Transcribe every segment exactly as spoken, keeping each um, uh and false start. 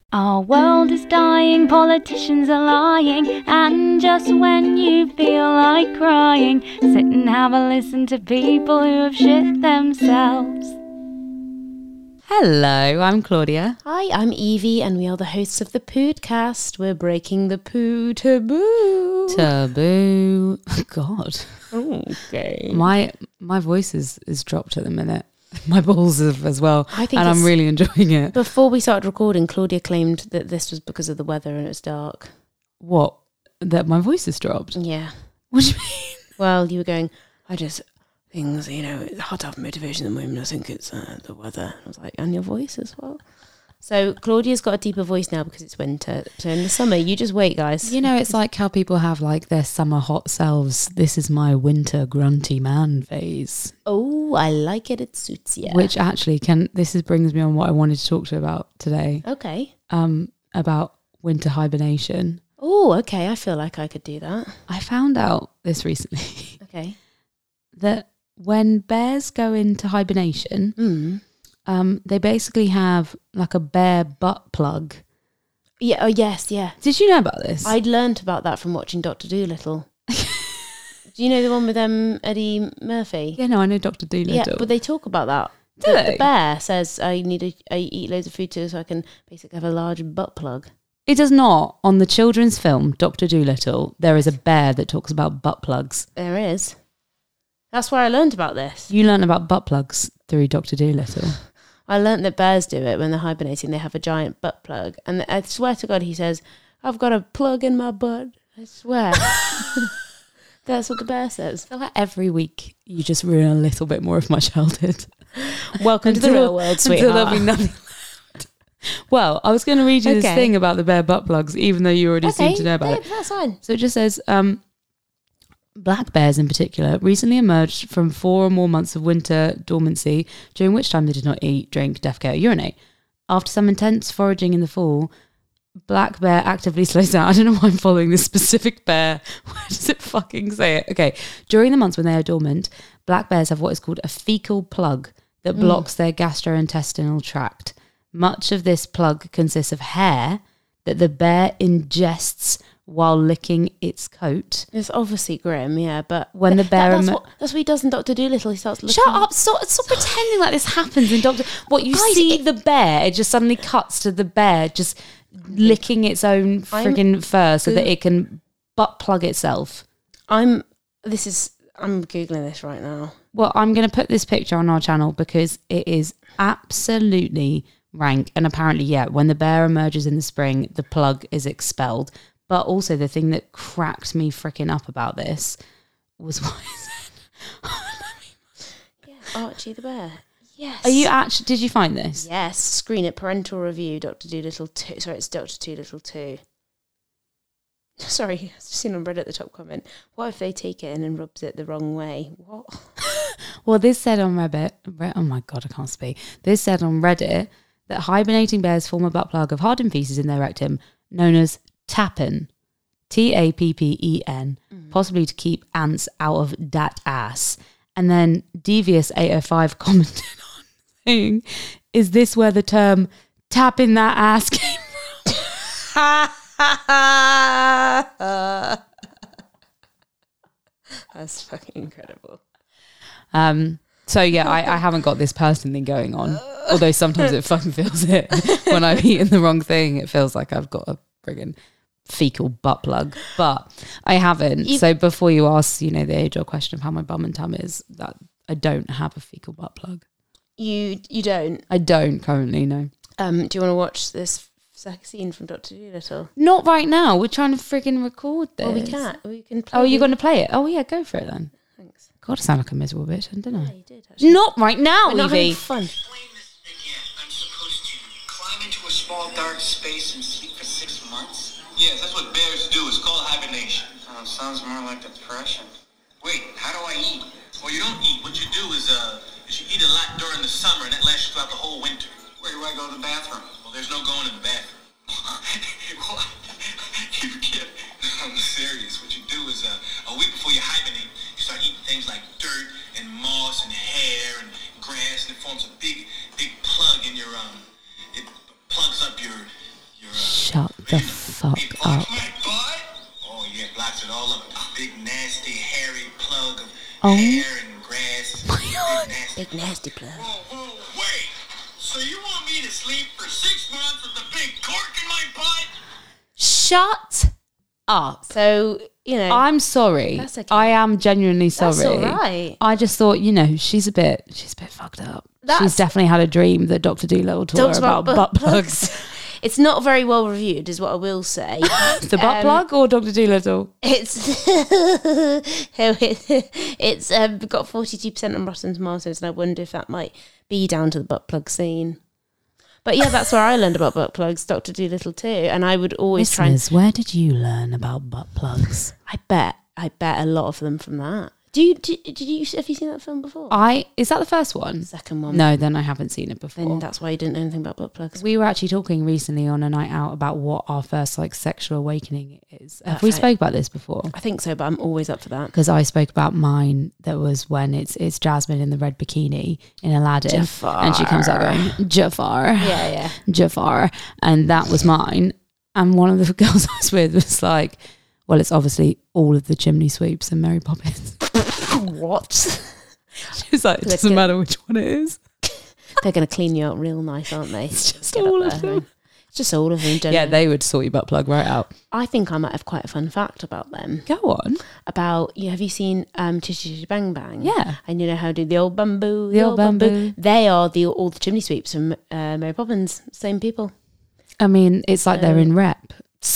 Our world is dying, politicians are lying, and just when you feel like crying, sit and have a listen to people who have shit themselves. Hello, I'm Claudia. Hi, I'm Evie, and we are the hosts of the Poodcast. We're breaking the poo taboo. Taboo. God. Okay. My my voice is, is dropped at the minute. My balls have as well. I think and I'm really enjoying it. Before we started recording, Claudia claimed that this was because of the weather and it was dark. What? That my voice has dropped? Yeah. What do you mean? Well, you were going, I just, things, you know, it's hard to have motivation at the moment. I think it's uh, the weather. I was like, and your voice as well. So Claudia's got a deeper voice now because it's winter. So in the summer, you just wait, guys. You know, it's like how people have like their summer hot selves. This is my winter grunty man phase. Oh, I like it. It suits you. Which actually can, this is, brings me on what I wanted to talk to you about today. Okay. Um, about winter hibernation. Oh, okay. I feel like I could do that. I found out this recently. Okay. That when bears go into hibernation, Mm. um, they basically have like a bear butt plug. Yeah. Oh, yes. Yeah. Did you know about this? I'd learnt about that from watching Doctor Dolittle. Do you know the one with um, Eddie Murphy? Yeah, no, I know Doctor Dolittle. Yeah, but they talk about that. Do the, they? the bear says, I need a, I eat loads of food too, so I can basically have a large butt plug. It does not. On the children's film, Doctor Dolittle, there is a bear that talks about butt plugs. There is. That's where I learned about this. You learn about butt plugs through Doctor Dolittle. I learnt that bears do it when they're hibernating. They have a giant butt plug. And I swear to God, he says, I've got a plug in my butt. I swear. That's what the bear says. I feel like every week you just ruin a little bit more of my childhood. Welcome to the real world, sweetheart. Until there'll be nothing left. Well, I was going to read you Okay. this thing about the bear butt plugs, even though you already Okay, seem to know about yeah, it. that's fine. So it just says, um, black bears in particular recently emerged from four or more months of winter dormancy, during which time they did not eat, drink, defecate, or urinate. After some intense foraging in the fall, black bear actively slows down. I don't know why I'm following this specific bear. Where does it fucking say it? Okay. During the months when they are dormant, black bears have what is called a fecal plug that Mm. blocks their gastrointestinal tract. Much of this plug consists of hair that the bear ingests while licking its coat. It's obviously grim, yeah, but When the bear that, that's, em- what, that's what he does in Doctor Dolittle. He starts looking. Shut up! Stop, stop pretending like this happens in Doctor. What you Guys, see it- the bear? It just suddenly cuts to the bear just licking its own friggin' fur so that it can butt plug itself. I'm. This is. I'm googling this right now. Well, I'm going to put this picture on our channel because it is absolutely rank. And apparently, yeah, when the bear emerges in the spring, the plug is expelled. But also, the thing that cracked me freaking up about this was what I said. Yeah, Archie the bear. Yes. Are you actually? Did you find this? Yes. Screen it. Parental review. Doctor Dolittle two. Sorry, it's Doctor Dolittle two. Sorry, I've just seen on Reddit the top comment. What if they take it in and rubs it the wrong way? What? Well, this said on Reddit. Re- oh my god, I can't speak. This said on Reddit that hibernating bears form a butt plug of hardened feces in their rectum, known as tappen, T A P P E N, mm. possibly to keep ants out of dat ass. And then Devious eight oh five commented on saying, "Is this where the term tap in that ass came from?" That's fucking incredible. Um. So yeah, I, I haven't got this person thing going on. Although sometimes it fucking feels it when I've eaten the wrong thing. It feels like I've got a friggin' fecal butt plug, but I haven't. You, so before you ask, you know, the age old question of how my bum and tum is, that I don't have a fecal butt plug. You you don't. I don't currently. No. Um. Do you want to watch this second scene from Doctor Dolittle? Not right now. We're trying to friggin' record this. Well, we can't. We can. Play Oh, you're the- going to play it? Oh yeah, go for it then. Thanks. God, I sound like a miserable bitch, didn't I? Yeah, you did. Actually. Not right now, We're not Evie. having fun. Explain this again. I'm supposed to climb into a small dark space and sleep for six months? Yes, that's what bears do. It's called hibernation. Oh, it sounds more like depression. Wait, how do I eat? Well, you don't eat. What you do is, uh, is you eat a lot during the summer, and that lasts throughout the whole winter. Where do I go to the bathroom? Well, there's no going to the bathroom. What? You can't. I'm serious. What you do is, uh, a week before you hibernate, you start eating things like dirt and moss and hair and grass, and it forms a big, big plug in your, um, it plugs up your, your Oh. hair and grass. Big nasty. Big nasty plug. Whoa, whoa, wait. So you want me to sleep for six months with a big cork in my butt? Shut up. So, you know. I'm sorry. That's okay. I am genuinely sorry. That's all right. I just thought, you know, she's a bit, she's a bit fucked up. That's- she's definitely had a dream that Doctor Dolittle taught her Talks about, butt plugs. It's not very well reviewed, is what I will say. The butt Um, plug or Doctor Dolittle? It's it's um, got forty-two percent on Rotten Tomatoes, and I wonder if that might be down to the butt plug scene. But yeah, that's where I learned about butt plugs, Doctor Dolittle too. And I would always try and Listeners, where did you learn about butt plugs? I bet I bet a lot of them from that. Do you did, did you have you seen that film before? I is that the first one? Second one. No, then I haven't seen it before. Then that's why you didn't know anything about butt plugs. We were actually talking recently on a night out about what our first like sexual awakening is. Have we Perfect. spoke about this before? I think so, but I'm always up for that. Because I spoke about mine. That was when it's it's Jasmine in the red bikini in Aladdin, Jafar. and she comes out going Jafar, Yeah, yeah. Jafar, and that was mine. And one of the girls I was with was like, "Well, it's obviously all of the chimney sweeps and Mary Poppins." What? She was like, "It Let's doesn't get- matter which one it is." They're going to clean you out real nice, aren't they? It's just Get up all of there, them. eh? It's just all of them. Don't Yeah, they? they would sort your butt plug right out. I think I might have quite a fun fact about them. Go on. About you have you seen um Chitty Chitty Bang Bang? Yeah. And you know how do the old bamboo, The old bamboo. They are the all the chimney sweeps from uh, Mary Poppins. Same people. I mean, it's like they're in rep.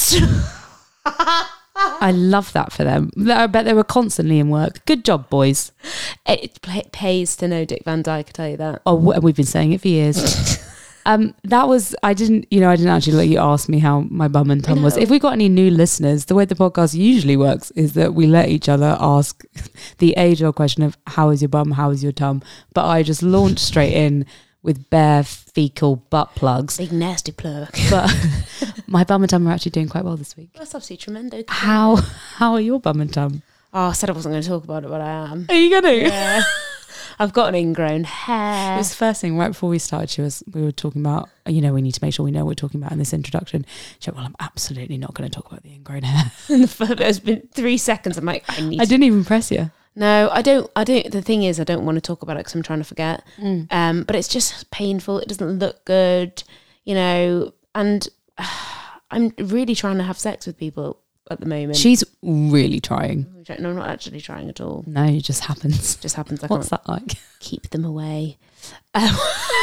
I love that for them. I bet they were constantly in work. Good job, boys. It pay- pays to know Dick Van Dyke. I tell you that. Oh, w- we've been saying it for years. um, that was I didn't, you know, I didn't actually let you ask me how my bum and tum was. know. If we got any new listeners, the way the podcast usually works is that we let each other ask the age-old question of how is your bum, how is your tum, but I just launched straight in with bare fecal butt plugs. Big nasty plug. But my bum and tum are actually doing quite well this week. That's absolutely tremendous. How how are your bum and tum? Oh, I said I wasn't going to talk about it, but I am. Are you gonna? Yeah. I've got an ingrown It hair. was the first thing right before we started. She was, we were talking about, you know, we need to make sure we know what we're talking about in this introduction. She went, well, I'm absolutely not going to talk about the ingrown hair. It's been three seconds. I'm like, I need. I to- didn't even press you. No, I don't. I don't. The thing is, I don't want to talk about it because I'm trying to forget. Mm. Um, but it's just painful. It doesn't look good, you know. And uh, I'm really trying to have sex with people at the moment. She's really trying. No, I'm not actually trying at all. No, it just happens. It just happens. I What's can't that like? keep them away. Um,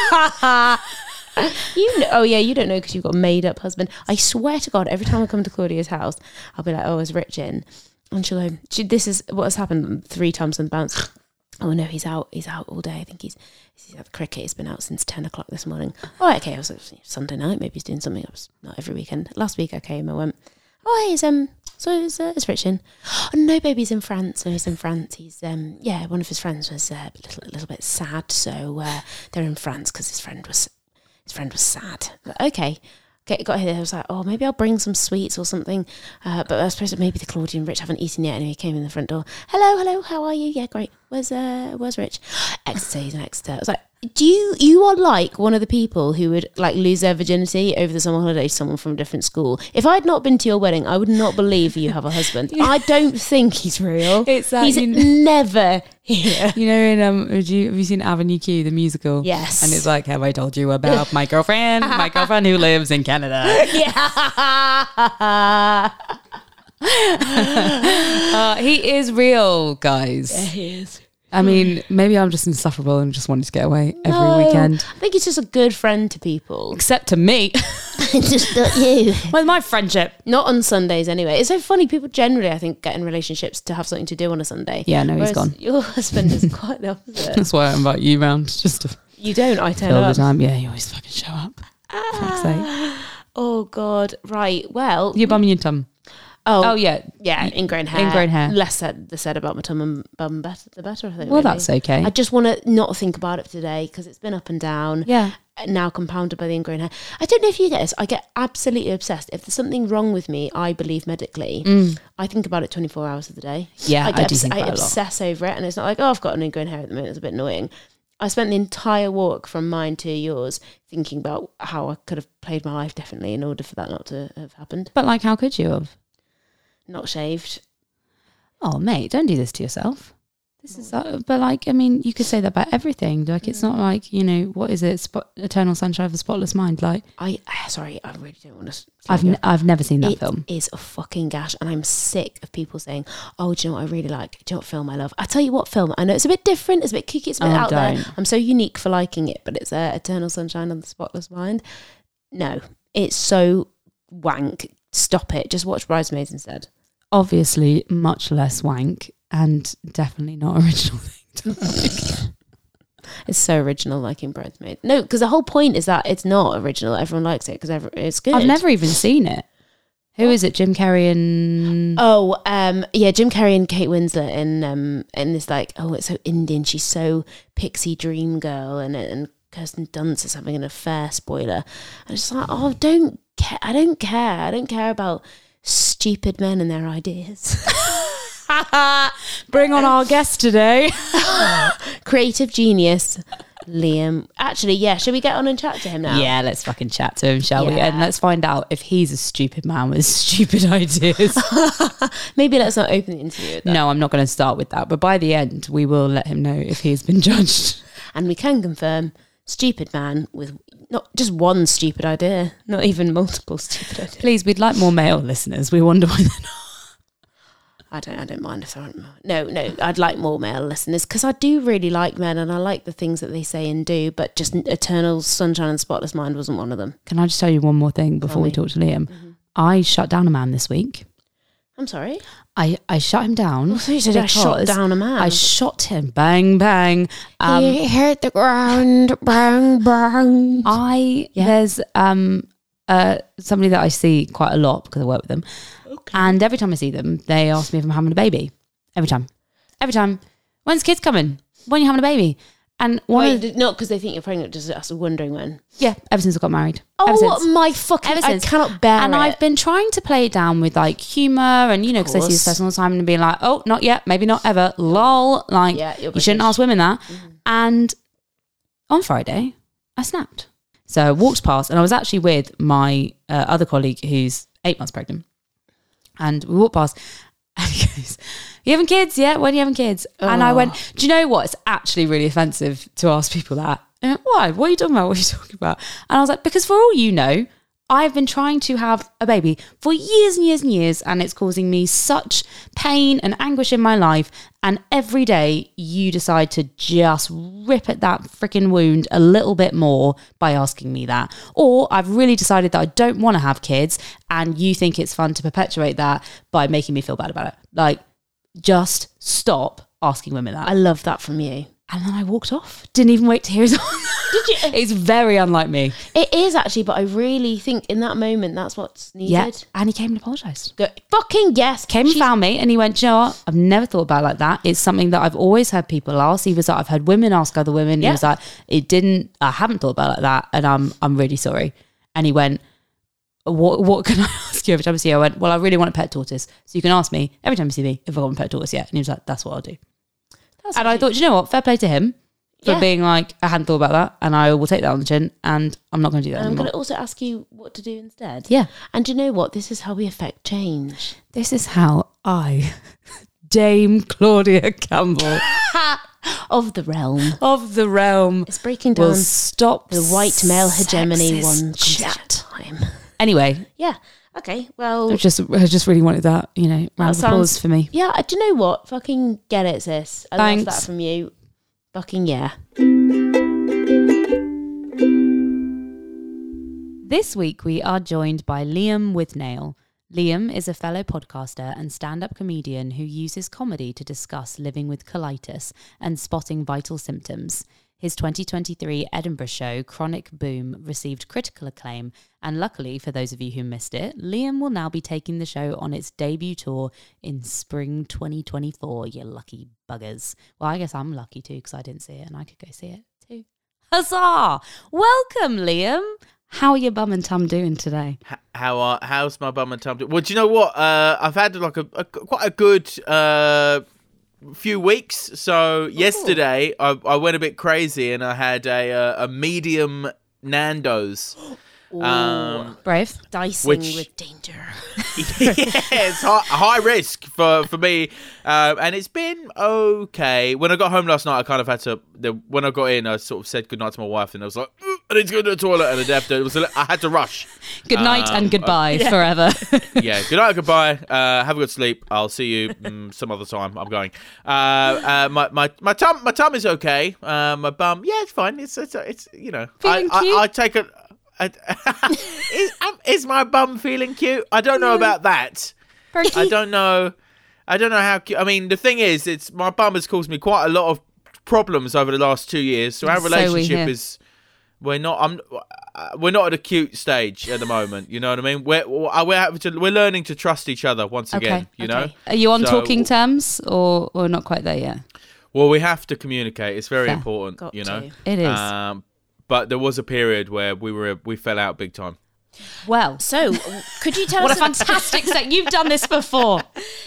you know, oh yeah, you don't know because you've got a made up husband. I swear to God, every time I come to Claudia's house, I'll be like, "Oh, is Rich in?" And she'll go, she, "This is what has happened three times on the bounce." Oh no, he's out. He's out all day. I think he's he's at the cricket. He's been out since ten o'clock this morning. Oh, okay. I was like, Sunday night. Maybe he's doing something. I was not every weekend. Last week I came. I went. Oh, he's um. So is uh, is Rich in? Oh, no, baby, he's in France. So he's in France. He's um. Yeah, one of his friends was uh, a little a little bit sad. So uh, they're in France because his friend was his friend was sad. But, okay. Okay, got here. I was like, oh, maybe I'll bring some sweets or something. Uh, but I suppose that maybe the Claudia and Rich haven't eaten yet. Anyway, he came in the front door. Hello, hello, how are you? Yeah, great. Where's uh, where's Rich? Exeter, he's in Exeter. I was like, do you you are like one of the people who would like lose their virginity over the summer holiday to someone from a different school? If I'd not been to your wedding, I would not believe you have a husband. I don't think he's real. It's that he's you kn- never here. You know, in um, have you, have you seen Avenue Q, the musical? Yes. And it's like, have I told you about my girlfriend? My girlfriend who lives in Canada. Yeah. Uh, he is real, guys. he is. I mean, maybe I'm just insufferable and just wanted to get away every No, weekend. I think he's just a good friend to people. Except to me. Just not you. With my friendship. Not on Sundays anyway. It's so funny. People generally, I think, get in relationships to have something to do on a Sunday. Yeah, no, he's Whereas gone. Your husband is quite the opposite. That's why I invite you round just to You don't. I turn fill the up. time. Yeah, you always fucking show up. For fuck's sake. Oh God. Right. Well. Your bum and your tum. oh Oh, yeah. yeah. Ingrown hair. Ingrown hair. Less said the said about my tum and bum, better the better. I think. Well, really. that's okay. I just want to not think about it today because it's been up and down. Yeah. Now compounded by the ingrown hair. I don't know if you get this. I get absolutely obsessed. If there's something wrong with me, I believe medically. I think about it twenty-four hours of the day. Yeah, I get do obs- think I about it a lot. obsess over it, and it's not like, oh, I've got an ingrown hair at the moment. It's a bit annoying. I spent the entire walk from mine to yours thinking about how I could have played my life differently in order for that not to have happened. But like, how could you have? Not shaved. Oh, mate, don't do this to yourself. This is, uh, but like, I mean, you could say that about everything. Like, it's not like, you know, what is it? Spot, Eternal Sunshine of the Spotless Mind. Like, I sorry, I really don't want to. I've n- I've never seen that it film. It is a fucking gash, and I'm sick of people saying, "Oh, do you know what I really like? Do you know what film I love?" I tell you what film. I know it's a bit different, it's a bit kooky, it's a bit Oh, out don't. there. I'm so unique for liking it, but it's uh, Eternal Sunshine of the Spotless Mind. No, it's so wank. Stop it. Just watch Bridesmaids instead. Obviously, much less wank, and definitely not original thing to like. It's so original, liking Bridesmaids. No, because the whole point is that it's not original. Everyone likes it because it's good. I've never even seen it. Who is it? Jim Carrey and Oh, um, yeah, Jim Carrey and Kate Winslet in um in this like, oh, it's so Indian. She's so pixie dream girl, and and Kirsten Dunst is having an affair. Spoiler. And it's just like, oh, don't care. I don't care. I don't care about stupid men and their ideas. bring on our guest today. Creative genius, Liam. Actually, yeah. Should we get on and chat to him now? Yeah, let's fucking chat to him, shall we? Yeah. And let's find out if he's a stupid man with stupid ideas. Maybe let's not open the interview with that. No, I'm not going to start with that. But by the end, we will let him know if he's been judged. And we can confirm, stupid man with not just one stupid idea, not even multiple stupid ideas. Please, we'd like more male listeners. We wonder why they're not. I don't. I don't mind if there aren't more. No, no. I'd like more male listeners because I do really like men and I like the things that they say and do. But just Eternal Sunshine and Spotless Mind wasn't one of them. Can I just tell you one more thing before Tell we me. talk to Liam? Mm-hmm. I shut down a man this week. I'm sorry. I, I shut him down. Oh, so you said I shot because down a man. I shot him. Bang, bang. Um, he hit the ground. Bang, bang. I Yeah. there's um uh somebody that I see quite a lot because I work with them, and every time I see them, they ask me if I'm having a baby. Every time, every time. When's kids coming? When are you having a baby? And one Wait, of the, d- not because they think you're pregnant, just us wondering when. yeah, ever since I got married. ever Oh since. my fucking! Ever I since. cannot bear And it. I've been trying to play it down with like humour and, you know, because I see this course. person all the time and being like, oh, not yet, maybe not ever, lol. Like, Yeah, you're you shouldn't British. ask women that. Mm-hmm. And on Friday, I snapped. So I walked past and I was actually with my uh, other colleague who's eight months pregnant. And we walked past and he goes, you having kids? Yeah, when are you having kids? And I went, do you know what? It's actually really offensive to ask people that. And I went, why? What are you talking about? What are you talking about? And I was like, because for all you know, I've been trying to have a baby for years and years and years, and it's causing me such pain and anguish in my life. And every day you decide to just rip at that freaking wound a little bit more by asking me that. Or I've really decided that I don't want to have kids, and you think it's fun to perpetuate that by making me feel bad about it. Like, just stop asking women that. I love that from you. And then I walked off. Didn't even wait to hear his answer. Did you? It's very unlike me. It is actually, but I really think in that moment that's what's needed. Yeah. And he came and apologised. Go, fucking yes. Came and She's- found me and he went, "Do you know what? I've never thought about it like that. It's something that I've always heard people ask." He was like, I've heard women ask other women. Yeah. He was like, it didn't, I haven't thought about it like that. And I'm I'm really sorry. And he went, what what can I ask you every time I see you? I went, well, I really want a pet tortoise. So you can ask me every time you see me if I want a pet tortoise yet. And he was like, that's what I'll do. That's And I actually- thought, "Do you know what? Fair play to him for Yeah. being like, I hadn't thought about that. And I will take that on the chin and I'm not going to do that And I'm anymore." going to also ask you what to do instead. Yeah. And do you know what? This is how we affect change. This is how I, Dame Claudia Campbell Of the realm. of the realm, It's breaking down will stop the white male hegemony sexist one concept chat. at a time. Anyway, Yeah. Okay. Well, I just I just really wanted that, you know, round of sounds- applause for me. yeah. Do you know what? Fucking get it, sis. I love Thanks. that from you. Fucking yeah. This week we are joined by Liam Withnail. Liam is a fellow podcaster and stand-up comedian who uses comedy to discuss living with colitis and spotting vital symptoms. His twenty twenty-three Edinburgh show, Chronic Boom, received critical acclaim, and luckily for those of you who missed it, Liam will now be taking the show on its debut tour in spring twenty twenty-four, you lucky buggers. Well, I guess I'm lucky too because I didn't see it and I could go see it too. Huzzah! Welcome, Liam! How are your bum and tum doing today? H- How are how's my bum and tum? do- Well, do you know what? Uh, I've had like a, a quite a good uh, few weeks. So yesterday I, I went a bit crazy and I had a uh, a medium Nando's. Um, Brave. Dicing Which- with danger. yeah, it's high, high risk for, for me. Um, and it's been okay. When I got home last night, I kind of had to, the, when I got in, I sort of said goodnight to my wife and I was like, I need to go to the toilet. And I, it was a, I had to rush. Good night Um, and goodbye forever. Yeah, good night, goodbye. Uh, have a good sleep. I'll see you mm, some other time. I'm going. Uh, uh, my my my tum my tum is okay. Uh, my bum, yeah, it's fine. It's it's, it's you know, I, Feeling cute? I I take a. I, is, um, is my bum feeling cute? I don't know about that. Very I cute. don't know. I don't know how cute. I mean, the thing is, it's my bum has caused me quite a lot of problems over the last two years. So our So we relationship hear. is. We're not. I'm. Uh, we're not at a cute stage at the moment. You know what I mean? We're we're having to, we're learning to trust each other once again. Okay, You know. okay. Are you on So- talking terms or, or not quite there yet? Well, we have to communicate. It's very Fair. important. Got you know. to. It is. Um, but there was a period where we were we fell out big time. Well, So, could you tell what a us? fantastic set. You've done this before.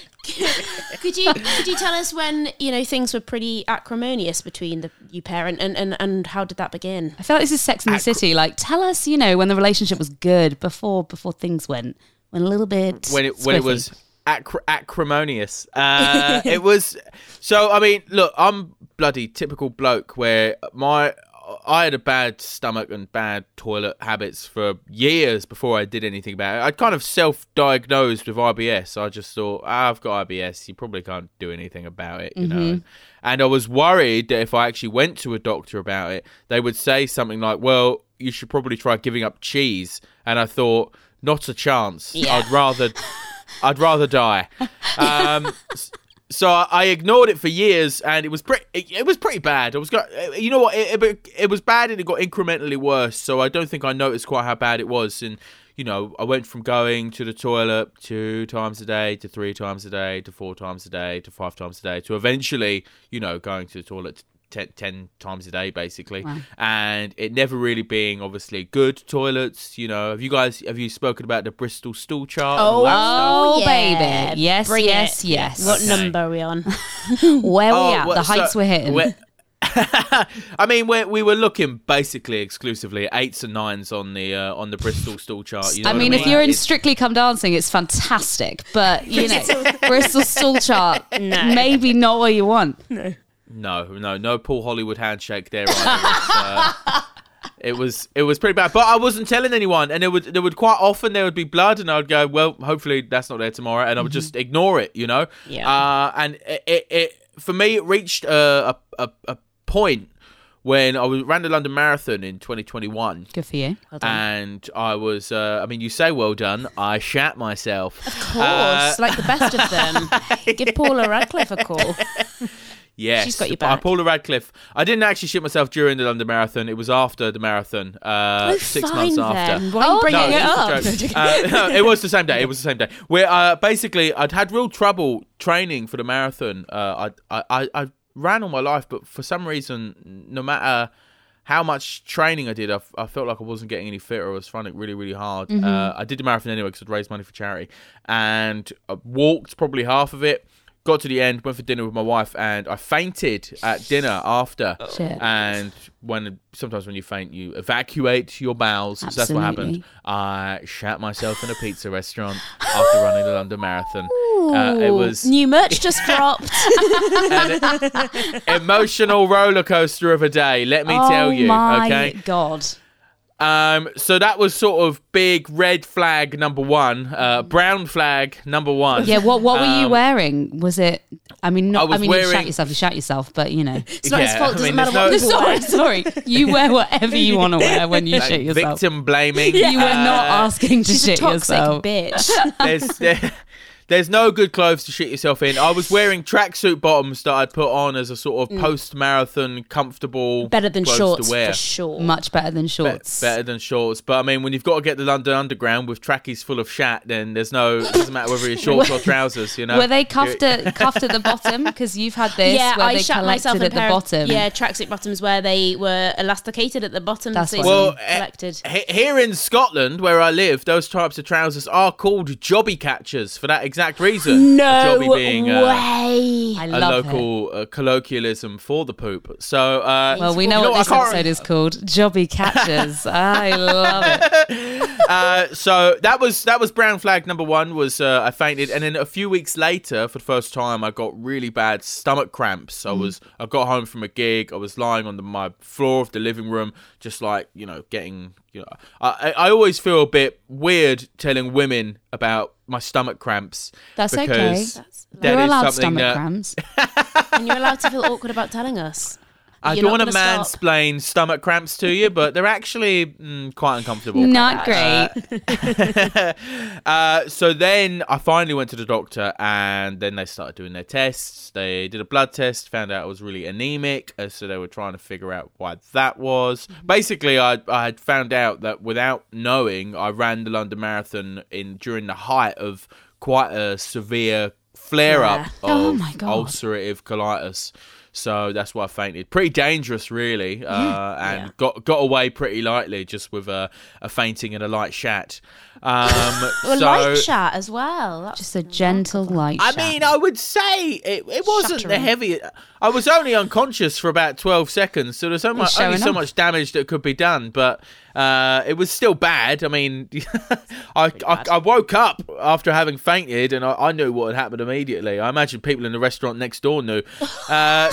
Could you could you tell us when you know things were pretty acrimonious between the you parent and, and, and how did that begin? I feel like this is Sex and the City. Like, tell us, you know, when the relationship was good before before things went went a little bit when it when it squiffy. was acri- acrimonious. Uh, it was so. I mean, look, I'm bloody typical bloke where my I had a bad stomach and bad toilet habits for years before I did anything about it. I'd kind of self-diagnosed with I B S. I just thought, ah, I've got I B S. You probably can't do anything about it, you know. And I was worried that if I actually went to a doctor about it, they would say something like, "Well, you should probably try giving up cheese." And I thought, not a chance. Yeah. I'd rather, I'd rather die. Um, So I, I ignored it for years, and it was pretty. It, it was pretty bad. I was, go- you know what? It, it, it was bad, and it got incrementally worse. So I don't think I noticed quite how bad it was. And you know, I went from going to the toilet two times a day to three times a day to four times a day to five times a day to eventually, you know, going to the toilet ten, ten times a day basically. Wow. And it never really being obviously good toilets. You know, have you guys have you spoken about the Bristol stool chart? and all that stuff? Oh, yeah. baby. Yes, Bring yes, it. yes. What Okay. number are we on? Where we Oh, at? well, The heights so- we're hitting. we're- I mean, we we were looking basically exclusively at eights and nines on the uh, on the Bristol stool chart. You know I what mean, if you're in It's- Strictly Come Dancing, it's fantastic. But, you know, Bristol stool chart, No. maybe not what you want. no, no, no Paul Hollywood handshake there. Either. It's, uh, It was it was pretty bad, but I wasn't telling anyone, and there would there would quite often there would be blood, and I would go, well, hopefully that's not there tomorrow, and I would just ignore it, you know. Yeah. Uh, and it, it, it for me it reached a a, a, a point when I was ran the London Marathon in twenty twenty-one, Good for you. and I was uh, I mean, you say well done, I shat myself. Of course, like the best of them. Give Paula Radcliffe a call. Yes, She's got your uh, back. Paula Radcliffe. I didn't actually shit myself during the London Marathon. It was after the marathon, uh, Oh, six fine months after. then. Why are you bringing No, it it's up? just a joke. Uh, no, it was the same day. It was the same day. Where uh, basically I'd had real trouble training for the marathon. Uh, I, I I ran all my life, but for some reason, no matter how much training I did, I, f- I felt like I wasn't getting any fitter. I was finding it really, really hard. Mm-hmm. Uh, I did the marathon anyway because I'd raised money for charity, and I walked probably half of it. Got to the end, went for dinner with my wife, and I fainted at dinner after. Shit. And when sometimes when you faint, you evacuate your bowels. So that's what happened. Absolutely. I shat myself in a pizza restaurant after running the London Marathon. Uh, it was New merch just dropped. an emotional roller coaster of a day. Let me tell you. Oh my Okay. God. Um, so that was sort of big red flag number one, uh, brown flag number one. Yeah, what what were you Um, wearing? Was it, I mean, not, I I, was mean, you wearing- shat yourself, you shat yourself, but, you know. It's not his Yeah, fault. I It doesn't mean, matter what there's people sorry, wear. sorry. You wear whatever you want to wear when you Like, shit yourself. victim blaming. You were not Uh, asking to She's a shit toxic yourself. bitch. there's there, there's no good clothes to shit yourself in. I was wearing tracksuit bottoms that I'd put on as a sort of post-marathon comfortable Better than clothes shorts to wear. for sure. Much better than Be- shorts. better than shorts, but I mean, when you've got to get the London Underground with trackies full of shat, then there's no. It doesn't matter whether you're shorts or trousers. You know. Were they cuffed at, cuffed at the bottom? Because you've had this yeah, where I they shat myself collected in at a the pair of- bottom. Yeah, tracksuit bottoms where they were elasticated at the bottom. That's so what it's I Well, mean. eh, collected. he- here in Scotland, where I live, those types of trousers are called jobby catchers for that exact exact reason. No a jobby being uh, way. I a love it. local uh, colloquialism for the poop. So, uh, Well, we you know, know what this I can't episode is called. Jobby catchers. I love it. uh, so that was that was brown flag number one. Was uh, I fainted, and then a few weeks later, for the first time, I got really bad stomach cramps. I was I got home from a gig. I was lying on the, my floor of the living room, just like you know, getting. You know, I I always feel a bit weird telling women about my stomach cramps. That's okay. because That's- that You're is allowed something stomach that- cramps. And you're allowed to feel awkward about telling us. I You're don't not want to gonna stop. mansplain stomach cramps to you, but they're actually mm, quite uncomfortable. Not great. uh, so then I finally went to the doctor, and then they started doing their tests. They did a blood test, found out I was really anemic, uh, so they were trying to figure out why that was. Basically, I I had found out that without knowing, I ran the London Marathon in during the height of quite a severe flare-up Yeah. of Oh my God. ulcerative colitis. So that's why I fainted. Pretty dangerous, really, uh, and Yeah. got got away pretty lightly, just with a, a fainting and a light shat. Um, Well, so, light chat as well. That's Just a gentle light I shout. mean, I would say it, it wasn't the Shattering. heavy. I was only unconscious for about twelve seconds, so there's so much, showing only so off. much damage that could be done, but uh, it was still bad. I mean, I, I I woke up after having fainted, and I, I knew what had happened immediately. I imagine people in the restaurant next door knew. Uh,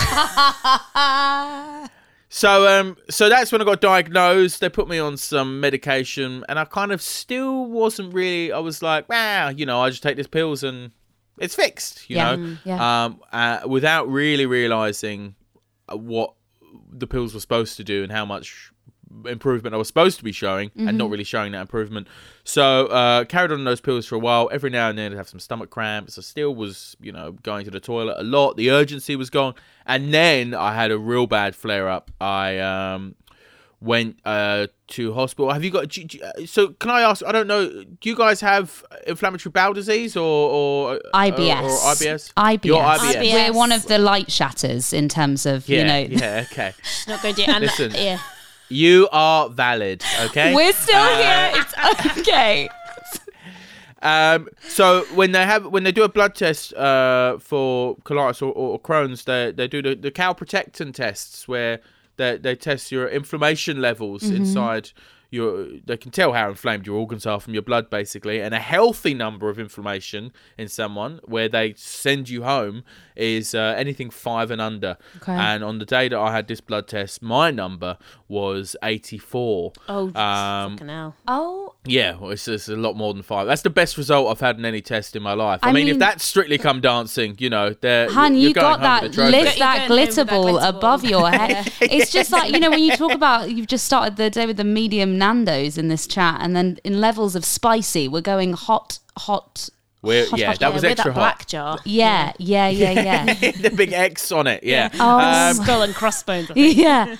So um so that's when I got diagnosed. They put me on some medication, and I kind of still wasn't really. I was like, wow, you know, I just take these pills and it's fixed, you Yeah, know. mm, yeah. Um, uh, without really realizing what the pills were supposed to do and how much improvement I was supposed to be showing, and not really showing that improvement. So uh, carried on those pills for a while. Every now and then I'd have some stomach cramps. I still was, you know, going to the toilet a lot. The urgency was gone. And then I had a real bad flare up. I um, went uh, to hospital. Have you got... do- do- So can I ask, I don't know, do you guys have inflammatory bowel disease or... or I B S. Or, or I B S? I B S. Your I B S. I B S. We're one of the light shatters in terms of, Yeah, you know... yeah, okay. not going to do. And Listen. yeah. You are valid, okay? We're still Uh, here. It's okay. Um, so when they have when they do a blood test uh, for colitis or, or Crohn's, they they do the, the calprotectin tests where they they test your inflammation levels inside your. They can tell how inflamed your organs are from your blood, basically, and a healthy number of inflammation in someone where they send you home is uh, anything five and under. Okay. And on the day that I had this blood test, my number was eighty-four. Oh, Um, fucking hell. Oh, Yeah, well, it's, it's a lot more than five. That's the best result I've had in any test in my life. I, I mean, mean- if that's Strictly Come Dancing, you know, they're, Han, you're you going got home that with a trophy. lift, You're that going home glitter with that ball glitter above ball. your head. It's just like, you know, when you talk about, you've just started the day with the medium Nando's in this chat, and then in levels of spicy, we're going hot, hot. We're, hot, yeah, hot, that Yeah, was with extra that hot. black jar. Yeah, yeah, yeah, yeah. The big X on it, yeah. Oh, Um, Skull and crossbones. I think. yeah.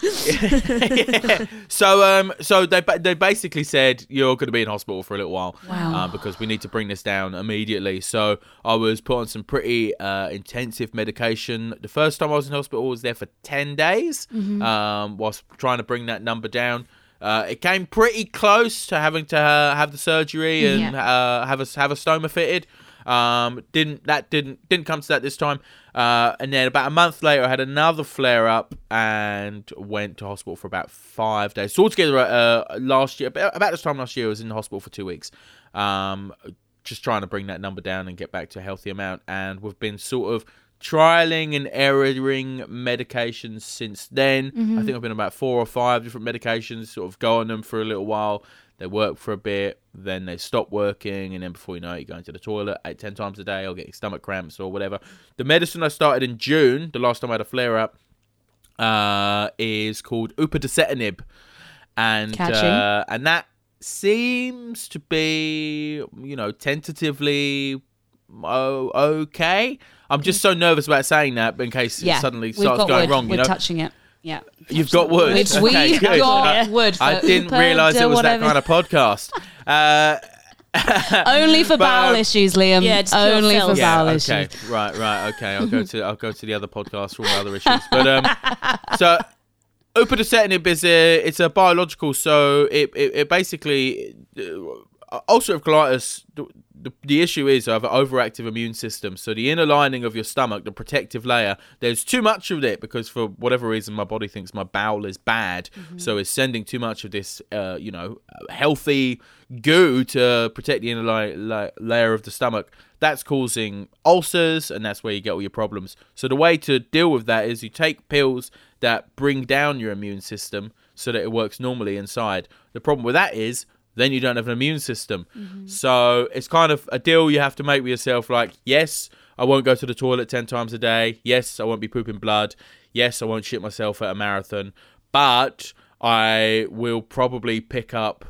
so, um, so they ba- they basically said you're going to be in hospital for a little while, Wow. uh, because we need to bring this down immediately. So I was put on some pretty uh, intensive medication. The first time I was in hospital, I was there for ten days, Mm-hmm. um, whilst trying to bring that number down. Uh, it came pretty close to having to uh, have the surgery and uh, have a have a stoma fitted. Um, didn't that didn't didn't come to that this time. Uh, and then about a month later, I had another flare up and went to hospital for about five days. So altogether, uh, last year, about about this time last year, I was in the hospital for two weeks. Um, just trying to bring that number down and get back to a healthy amount. And we've been sort of trialing and erroring medications since then. I think I've been on about four or five different medications, sort of go on them for a little while. They work for a bit, then they stop working, and then before you know it, you're going to the toilet eight, ten times a day, or getting stomach cramps or whatever. The medicine I started in June, the last time I had a flare-up, uh, is called upadacitinib. And, Catchy. uh, and that seems to be, you know, tentatively oh, okay. I'm just so nervous about saying that in case Yeah. it suddenly We've starts got going wood. wrong. We're You know, touching it. Yeah. you've got wood. Which Okay, we've good. got I- wood for. I didn't Upa, realise it do was that whatever. kind of podcast. Uh, Only for But, bowel um, issues, Liam. Yeah, just pure Only for filth. yeah, bowel okay, issues. right, right, okay. I'll go to I'll go to the other podcast for all my other issues. But um, so upadacitinib is a it's a biological. So it it, it basically uh, ulcerative colitis. The, the, the issue is I have an overactive immune system. So the inner lining of your stomach, the protective layer, there's too much of it because for whatever reason my body thinks my bowel is bad. Mm-hmm. So it's sending too much of this, uh, you know, healthy goo to protect the inner li- li- layer of the stomach. That's causing ulcers, and that's where you get all your problems. So the way to deal with that is you take pills that bring down your immune system so that it works normally inside. The problem with that is then you don't have an immune system. Mm-hmm. So it's kind of a deal you have to make with yourself, like, yes, I won't go to the toilet ten times a day. Yes, I won't be pooping blood. Yes, I won't shit myself at a marathon. But I will probably pick up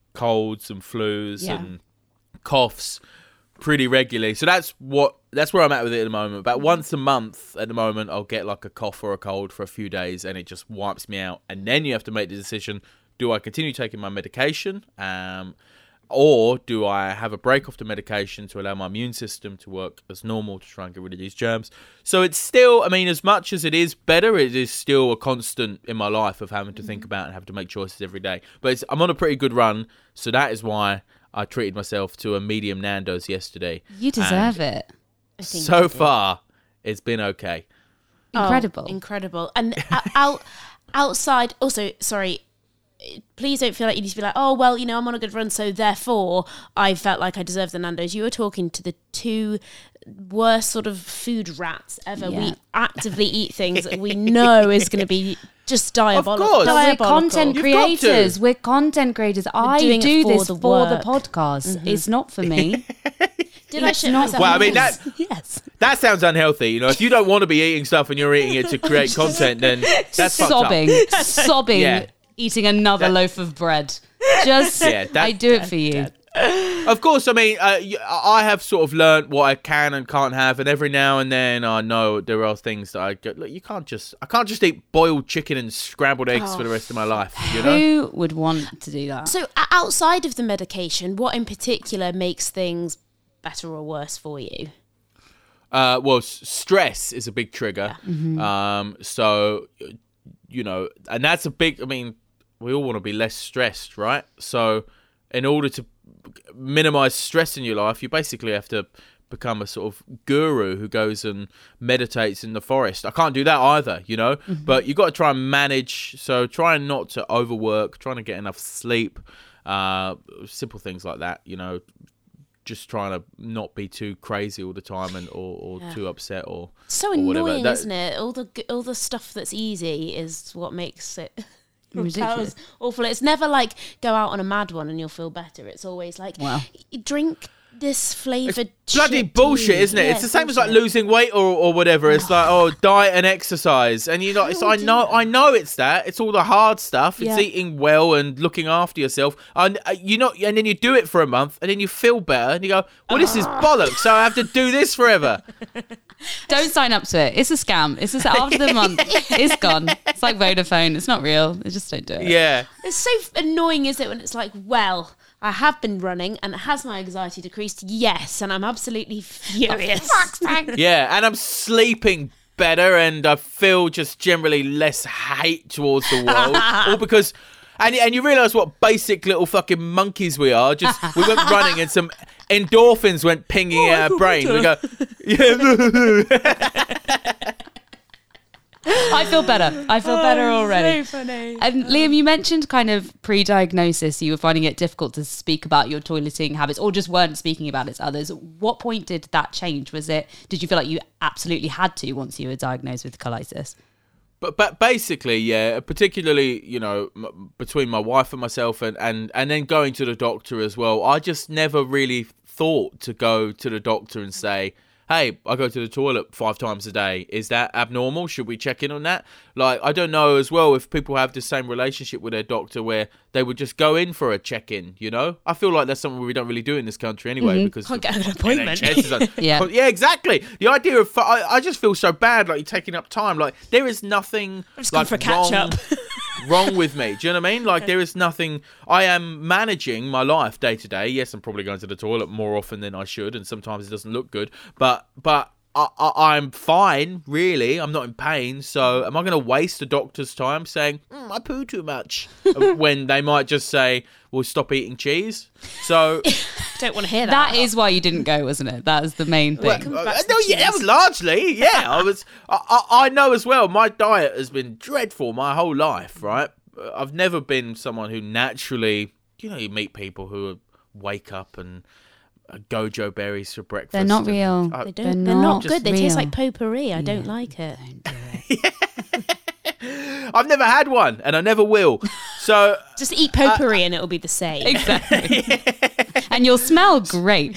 colds and flus yeah. and coughs pretty regularly. So that's what that's where I'm at with it at the moment. About once a month at the moment, I'll get like a cough or a cold for a few days, and it just wipes me out. And then you have to make the decision: do I continue taking my medication, um, or do I have a break off the medication to allow my immune system to work as normal to try and get rid of these germs? So it's still, I mean, as much as it is better, it is still a constant in my life of having to think about and have to make choices every day. But it's, I'm on a pretty good run, so that is why I treated myself to a medium Nando's yesterday. You deserve and it. I think so far, it's been okay. Incredible. Oh, incredible. And out outside, also, sorry, please don't feel like you need to be like, oh, well, you know, I'm on a good run, so therefore I felt like I deserve the Nando's. You were talking to the two worst sort of food rats ever. Yeah. We actively eat things that we know is going to be just diabolical. Of course. diabolical. We're content You've creators. We're content creators. We're I doing do it for this the for work. the podcast. Mm-hmm. It's not for me. Did I shit myself? Well, I mean, that, yes. that sounds unhealthy. You know, if you don't want to be eating stuff and you're eating it to create content, then that's sobbing, fucked up. sobbing, Yeah. eating another That- loaf of bread. Just, Yeah, that- I do it for you. Of course, I mean, uh, y- I have sort of learnt what I can and can't have, and every now and then I know there are things that I go, look, you can't just, I can't just eat boiled chicken and scrambled eggs Oh, for the rest of my life, you know? Who would want to do that? So o- outside of the medication, what in particular makes things better or worse for you? Uh, well, s- stress is a big trigger. Yeah. Mm-hmm. Um, so, you know, and that's a big, I mean, we all want to be less stressed, right? So in order to minimize stress in your life, you basically have to become a sort of guru who goes and meditates in the forest. I can't do that either, you know, mm-hmm. but you got to try and manage. So trying not to overwork, trying to get enough sleep, uh, simple things like that, you know, just trying to not be too crazy all the time and or, or Yeah. too upset or So or whatever. annoying, That- isn't it? All the g- all the stuff that's easy is what makes it Ridiculous. awful. It's never like go out on a mad one and you'll feel better. It's always like Wow. y- drink this flavoured bloody shit bullshit, tea. isn't it? Yeah, it's the same as like bullshit. losing weight or, or whatever. It's like, oh, diet and exercise, and you know, it's, How I do know, that? I know it's that. It's all the hard stuff. It's Yeah. eating well and looking after yourself, and uh, you know, and then you do it for a month, and then you feel better, and you go, well, this is bollocks. So I have to do this forever. Don't sign up to it. It's a scam. It's just after the month, it's gone. It's like Vodafone. It's not real. Just don't do it. Yeah. It's so f- annoying, is it, when it's like, well, I have been running and has my anxiety decreased? Yes, and I'm absolutely furious. Yeah, and I'm sleeping better, and I feel just generally less hate towards the world, all because. And, and you realise what basic little fucking monkeys we are. Just we went running and some endorphins went pinging Oh, in our brain. We go, yeah. I feel better. I feel better already. So funny. And Liam, you mentioned kind of pre-diagnosis, you were finding it difficult to speak about your toileting habits or just weren't speaking about it to others. What point did that change? Was it, did you feel like you absolutely had to once you were diagnosed with colitis? But but basically, yeah, particularly, you know, m- between my wife and myself and, and, and then going to the doctor as well, I just never really thought to go to the doctor and say, hey, I go to the toilet five times a day. Is that abnormal? Should we check in on that? Like, I don't know as well if people have the same relationship with their doctor where they would just go in for a check-in, you know? I feel like that's something we don't really do in this country anyway Mm-hmm. because... Can't get an appointment. N H S is like- Yeah. Yeah, exactly. The idea of... I, I just feel so bad, like, you're taking up time. Like, there is nothing... just like, gone for catch wrong, up. wrong with me. Do you know what I mean? Like, there is nothing... I am managing my life day to day. Yes, I'm probably going to the toilet more often than I should, and sometimes it doesn't look good. But... but I, I, I'm fine, really. I'm not in pain. So am I going to waste a doctor's time saying, mm, I poo too much, when they might just say, well, stop eating cheese? So Don't want to hear that. That is why you didn't go, wasn't it? That is the main thing. Well, uh, no, yeah, that was largely, yeah. I was. I, I, I know as well. My diet has been dreadful my whole life, right? I've never been someone who naturally, you know, you meet people who wake up and uh, gojo berries for breakfast. They're not and, real. uh, They They're don't, they're, not not just good. They taste real. like potpourri. I don't like it. Don't do it. I've never had one, and I never will. So Just eat potpourri and it'll be the same. Exactly. And you'll smell great.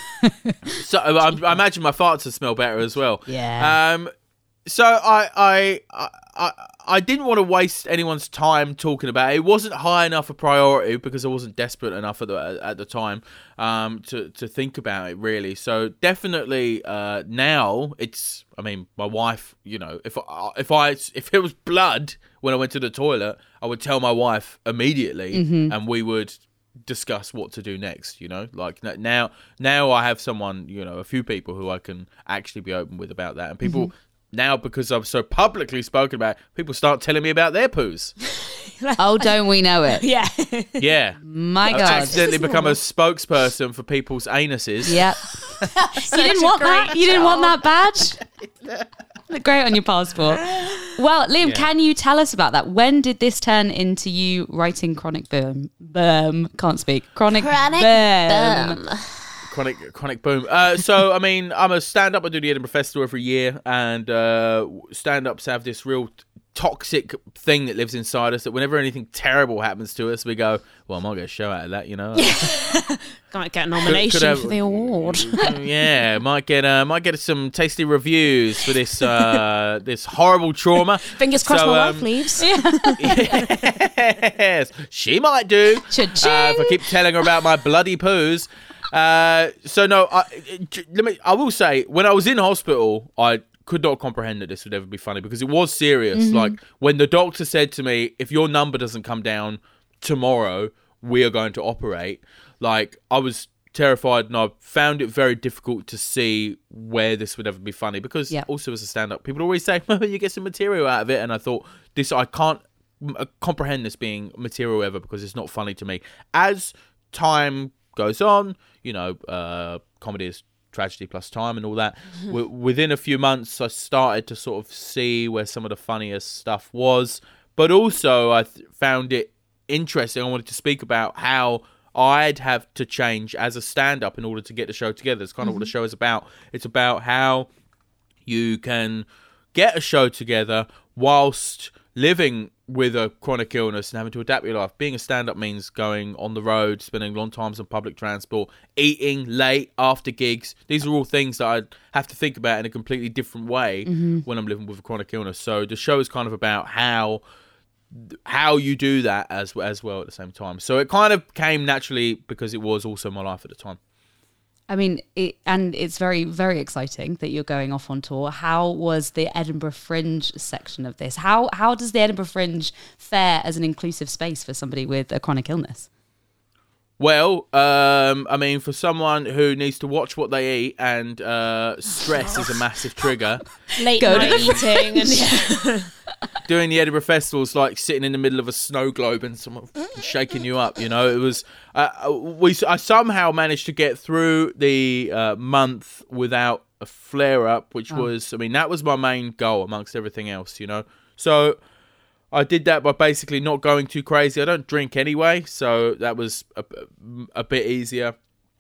So I, I imagine my farts would smell better as well. Yeah. Um. So I I I I, I didn't want to waste anyone's time talking about it. It wasn't high enough a priority because I wasn't desperate enough at the at the time um to to think about it really. So definitely uh now it's. I mean, my wife. You know, if I if I if it was blood when I went to the toilet, I would tell my wife immediately, Mm-hmm. and we would discuss what to do next. You know, like now now I have someone, you know, a few people who I can actually be open with about that, and people. Mm-hmm. Now, because I've so publicly spoken about it, people start telling me about their poos. Oh, don't we know it? Yeah. Yeah. My I've God. accidentally become a spokesperson for people's anuses. Yep. You didn't want that? You didn't want that badge? Look great on your passport. Well, Liam, Yeah. can you tell us about that? When did this turn into you writing Chronic Boom? Boom. Can't speak. Chronic, Chronic Boom. Boom. Chronic, chronic boom. Uh, so, I mean, I'm a stand-up. I do the Edinburgh Festival every year, and uh, stand-ups have this real t- toxic thing that lives inside us that whenever anything terrible happens to us, we go, well, I might get a show out of that, you know? Might get a nomination could have- for the award. Yeah, might get uh, might get some tasty reviews for this uh, this horrible trauma. Fingers crossed So, my um, wife leaves. Yes, she might do. Uh, Cha-ching. if I keep telling her about my bloody poos. Uh, so no, I, it- let me. I will say, when I was in hospital, I could not comprehend that this would ever be funny because it was serious. Mm-hmm. Like when the doctor said to me, "If your number doesn't come down tomorrow, we are going to operate." Like I was terrified, and I found it very difficult to see where this would ever be funny because Yeah. also as a stand-up, people always say, "Well, you get some material out of it," and I thought this, I can't uh, comprehend this being material ever because it's not funny to me. As time goes on, you know, uh, comedy is tragedy plus time and all that. W- within a few months, I started to sort of see where some of the funniest stuff was, but also I th- found it interesting. I wanted to speak about how I'd have to change as a stand-up in order to get the show together. It's kind of what the show is about. It's about how you can get a show together whilst living with a chronic illness and having to adapt your life. Being a stand-up means going on the road, spending long times on public transport, eating late after gigs. These are all things that I have to think about in a completely different way when I'm living with a chronic illness. So the show is kind of about how how you do that as as well at the same time. So it kind of came naturally because it was also my life at the time. I mean, it, and it's very, very exciting that you're going off on tour. How was the Edinburgh Fringe section of this? How how does the Edinburgh Fringe fare as an inclusive space for somebody with a chronic illness? Well, um, I mean, for someone who needs to watch what they eat and uh, stress is a massive trigger, Late Go to night eating. And yeah. doing the Edinburgh Festival is like sitting in the middle of a snow globe and someone shaking you up. You know, it was. Uh, we I somehow managed to get through the uh, month without a flare up, which Oh. was. I mean, that was my main goal amongst everything else. You know, so. I did that by basically not going too crazy. I don't drink anyway, so that was a, a bit easier.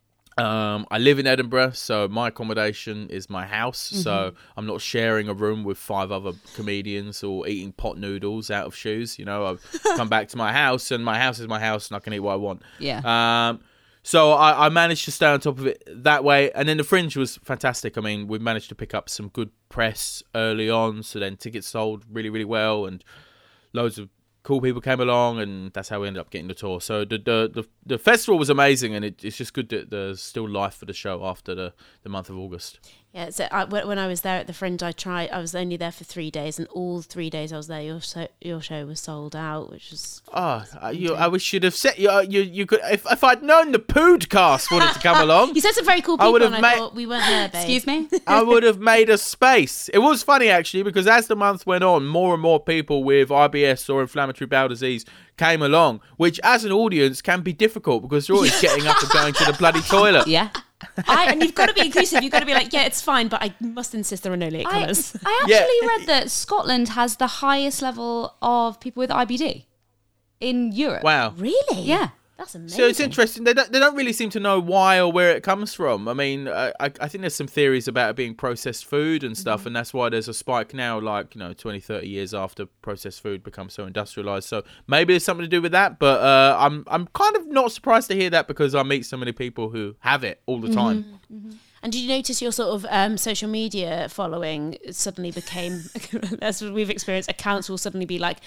Um, I live in Edinburgh, so my accommodation is my house. Mm-hmm. So I'm not sharing a room with five other comedians or eating pot noodles out of shoes. You know, I've come back to my house, and my house is my house, and I can eat what I want. Yeah. Um, so I, I managed to stay on top of it that way. And then the Fringe was fantastic. I mean, we managed to pick up some good press early on, so then tickets sold really, really well, and loads of cool people came along, and that's how we ended up getting the tour. So the the the, the festival was amazing, and it, it's just good that there's still life for the show after the, the month of August. Yeah, so I, when when I was there at the Fringe, I tried. I was only there for three days, and all three days I was there, your show, your show was sold out, which was. Oh, uh, you, I wish you'd have said you. Uh, you, you could if if I'd known the Poodcast wanted to come along. You said some very cool I people, would have and I made- thought we weren't there, babe. Excuse me? I would have made a space. It was funny actually because as the month went on, more and more people with I B S or inflammatory bowel disease came along, which as an audience can be difficult because you're always getting up and going to the bloody toilet. Yeah. I, and you've got to be inclusive. You've got to be like, yeah, it's fine, but I must insist there are no I, latecomers. I Yeah. actually read that Scotland has the highest level of people with I B D in Europe. Wow. Really? Yeah. That's amazing. So it's interesting. They don't, they don't really seem to know why or where it comes from. I mean, I, I I think there's some theories about it being processed food and stuff, and that's why there's a spike now, like, you know, twenty, thirty years after processed food becomes so industrialized. So maybe there's something to do with that, but uh, I'm I'm kind of not surprised to hear that because I meet so many people who have it all the time. And did you notice your sort of um, social media following suddenly became, as we've experienced, accounts will suddenly be like,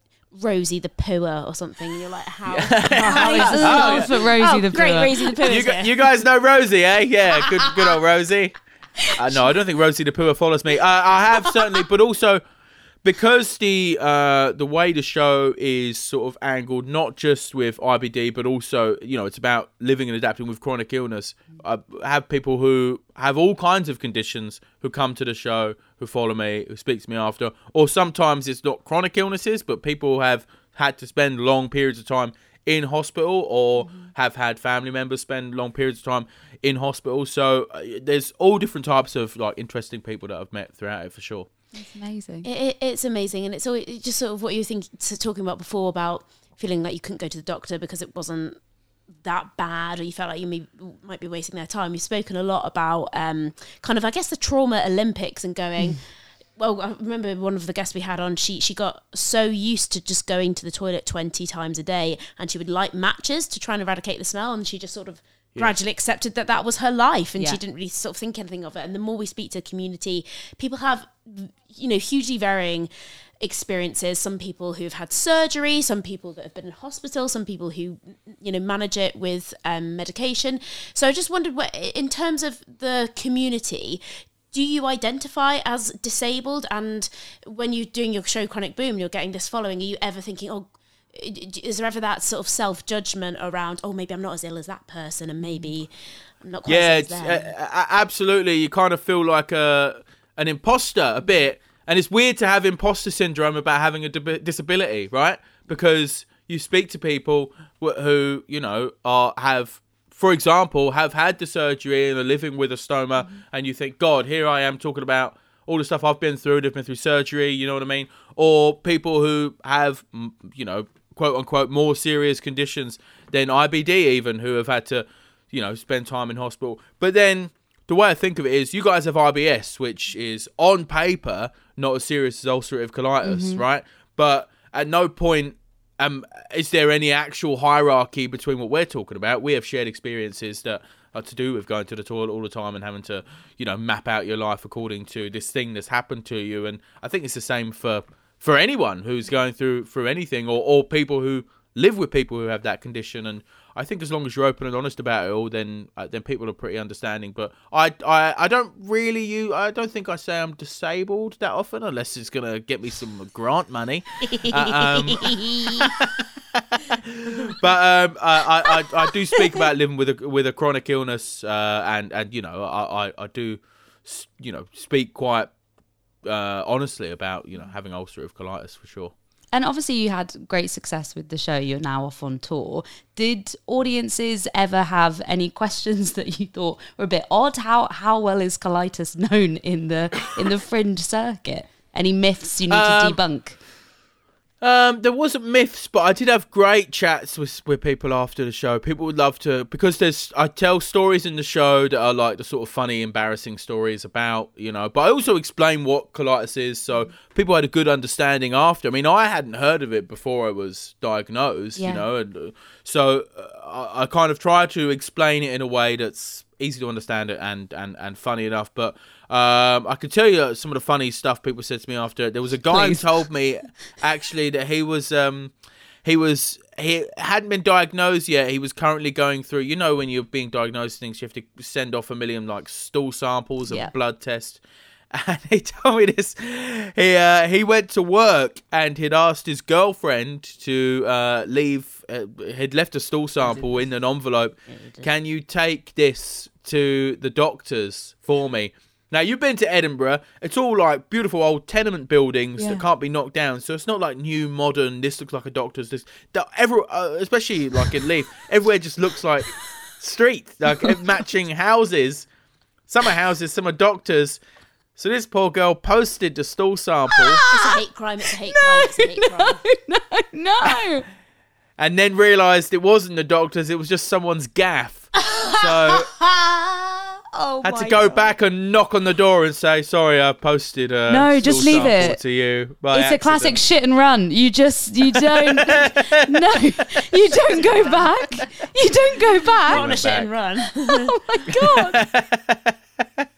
Rosie the Pooer or something, and you're like, how? how is I this? love yeah. Rosie Oh, the great, Pooer. Rosie the Pooer. You, gu- you guys know Rosie, eh? Yeah, good good old Rosie. Uh, no, I don't think Rosie the Pooer follows me. Uh, I have certainly, but also because the uh, the way the show is sort of angled, not just with I B D, but also, you know, it's about living and adapting with chronic illness. I have people who have all kinds of conditions who come to the show, who follow me, who speak to me after, or sometimes it's not chronic illnesses, but people have had to spend long periods of time in hospital or mm-hmm. have had family members spend long periods of time in hospital. So uh, there's all different types of like interesting people that I've met throughout it for sure. It's amazing. It, it, it's amazing, and it's always, it's just sort of what you were thinking, talking about before about feeling like you couldn't go to the doctor because it wasn't that bad, or you felt like you may, might be wasting their time. You've spoken a lot about um, kind of, I guess, the trauma Olympics and going. Mm. Well, I remember one of the guests we had on, she she got so used to just going to the toilet twenty times a day, and she would light matches to try and eradicate the smell, and she just sort of yeah. gradually accepted that that was her life, and yeah. she didn't really sort of think anything of it. And the more we speak to the community, people have, you know, hugely varying experiences. Some people who've had surgery, some people that have been in hospital, some people who, you know, manage it with um, medication. So I just wondered, what, in terms of the community, do you identify as disabled? And when you're doing your show Chronic Boom, you're getting this following, are you ever thinking, oh, is there ever that sort of self-judgment around, oh, maybe I'm not as ill as that person, and maybe I'm not quite yeah, as ill as them? Yeah, uh, absolutely. You kind of feel like a an imposter a bit. And it's weird to have imposter syndrome about having a di- disability, right? Because you speak to people who, you know, are have... for example, have had the surgery and are living with a stoma, mm-hmm. and you think, God, here I am talking about all the stuff I've been through, they've been through surgery, you know what I mean? Or people who have, you know, quote unquote, more serious conditions than I B D even, who have had to, you know, spend time in hospital. But then the way I think of it is you guys have I B S, which is on paper not as serious as ulcerative colitis, mm-hmm. right? But at no point Um, is there any actual hierarchy between what we're talking about? We have shared experiences that are to do with going to the toilet all the time and having to, you know, map out your life according to this thing that's happened to you. And I think it's the same for, for anyone who's going through through anything, or, or people who live with people who have that condition. And I think as long as you're open and honest about it all, then uh, then people are pretty understanding. But I, I, I don't really you I don't think I say I'm disabled that often, unless it's gonna get me some grant money. uh, um, but um, I, I, I do speak about living with a with a chronic illness, uh, and and you know I, I, I do you know speak quite uh, honestly about you know having ulcerative colitis for sure. And obviously you had great success with the show. You're now off on tour. Did audiences ever have any questions that you thought were a bit odd? How how well is colitis known in the in the fringe circuit? Any myths you need um, to debunk? Um, there wasn't myths, but I did have great chats with with people after the show. People would love to, because there's I tell stories in the show that are like the sort of funny, embarrassing stories about, you know, but I also explain what colitis is, so people had a good understanding after. I mean, I hadn't heard of it before I was diagnosed, yeah. you know, and uh, so uh, I, I kind of try to explain it in a way that's easy to understand it and, and, and funny enough. But um, I can tell you some of the funny stuff people said to me after. There was a guy Please. who told me actually that he was um, he was he hadn't been diagnosed yet. He was currently going through, you know, when you're being diagnosed with things, you have to send off a million like stool samples and Yeah. blood tests. And he told me this. He uh, he went to work and he'd asked his girlfriend to uh, leave. Uh, he'd left a stool sample in an envelope. Can you take this to the doctors for me? Now, you've been to Edinburgh. It's all like beautiful old tenement buildings Yeah. that can't be knocked down. So it's not like new, modern, this looks like a doctor's. This, every, uh, especially like in Leith, everywhere just looks like street, like matching houses. Some are houses, some are doctors. So this poor girl posted the stool sample It's a hate crime. It's a hate crime. It's a hate crime. no, no. and then realised it wasn't the doctor's, it was just someone's gaff. So Oh had my to go God. back and knock on the door and say, sorry, I posted a No, just stool leave sample it. to you by It's a classic accident." shit and run. You just, you don't, no, you don't go back. You don't go Not back. on a shit and run. Oh my God.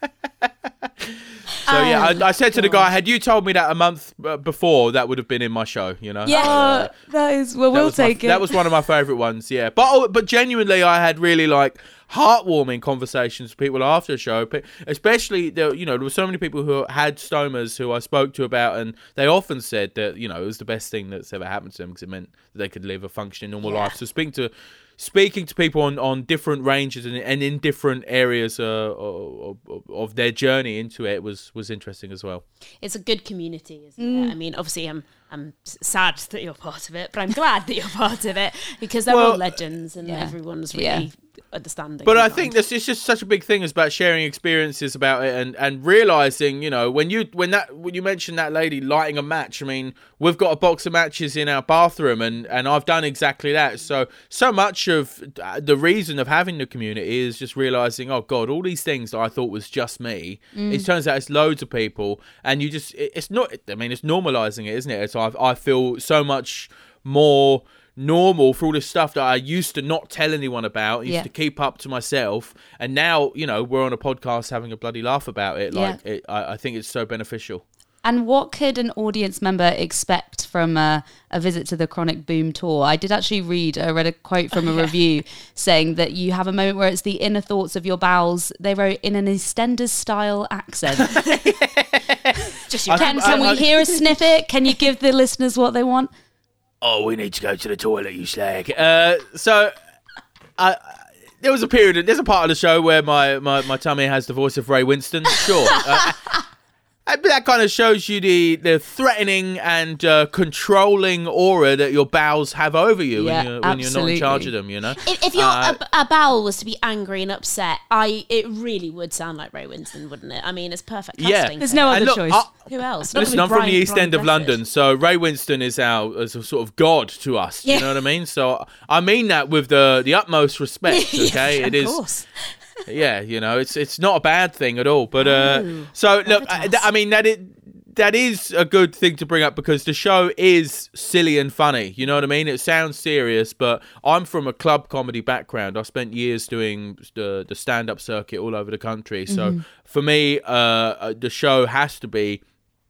So yeah, I, I said to the guy, had you told me that a month uh, before, that would have been in my show, you know? Yeah. Oh, that is, well, That we'll was my- take it. That was one of my favourite ones, yeah. But oh, but genuinely, I had really like heartwarming conversations with people after the show, pe- especially there. You know, there were so many people who had stomas who I spoke to about, and they often said that you know it was the best thing that's ever happened to them because it meant that they could live a functioning normal Yeah. life. So speaking to speaking to people on, on different ranges and, and in different areas uh, of, of, of their journey into it was was interesting as well. It's a good community, isn't Mm. it? I mean, obviously, I'm I'm s- sad that you're part of it, but I'm glad that you're part of it because they're Well, all legends and yeah. everyone's really Yeah. understanding. But and I kind. think this is just such a big thing is about sharing experiences about it and, and realizing, you know, when you when that when you mentioned that lady lighting a match, I mean, we've got a box of matches in our bathroom and, and I've done exactly that. So so much of the reason of having the community is just realizing, oh God, all these things that I thought was just me, it turns out it's loads of people, and you just it, it's not. I mean, it's normalizing it, isn't it? It's I I feel so much more normal for all this stuff that I used to not tell anyone about, used Yeah. to keep up to myself, and now you know we're on a podcast having a bloody laugh about it. Like Yeah. it, I, I think it's so beneficial. And what could an audience member expect from a, a visit to the Chronic Boom tour? I did actually read, I read a quote from a review saying that you have a moment where it's the inner thoughts of your bowels. They wrote in an EastEnders style accent. just your Can, I- can we I- hear a snippet? Can you give the listeners what they want? Oh, we need to go to the toilet, you slag. Uh, so, I, there was a period, there's a part of the show where my, my, my tummy has the voice of Ray Winston, sure. Uh, but that kind of shows you the, the threatening and uh, controlling aura that your bowels have over you Yeah, when, you're, when you're not in charge of absolutely. them, you know? If, if your Uh, a, a bowel was to be angry and upset, I it really would sound like Ray Winston, wouldn't it? I mean, it's perfect Yeah. casting. There's for no it. other And look, choice. I- Who else? Not Listen, gonna I'm be from the Brian- East Brian End of Blessed. London, so Ray Winston is our as a sort of god to us. Yeah. You know what I mean? So I mean that with the the utmost respect. Yes, Okay, it of is. course. Yeah, you know, it's it's not a bad thing at all. But uh, No, so look, I, gravitas. th- I mean that it that is a good thing to bring up because the show is silly and funny. You know what I mean? It sounds serious, but I'm from a club comedy background. I spent years doing the the stand up circuit all over the country. So for me, uh, the show has to be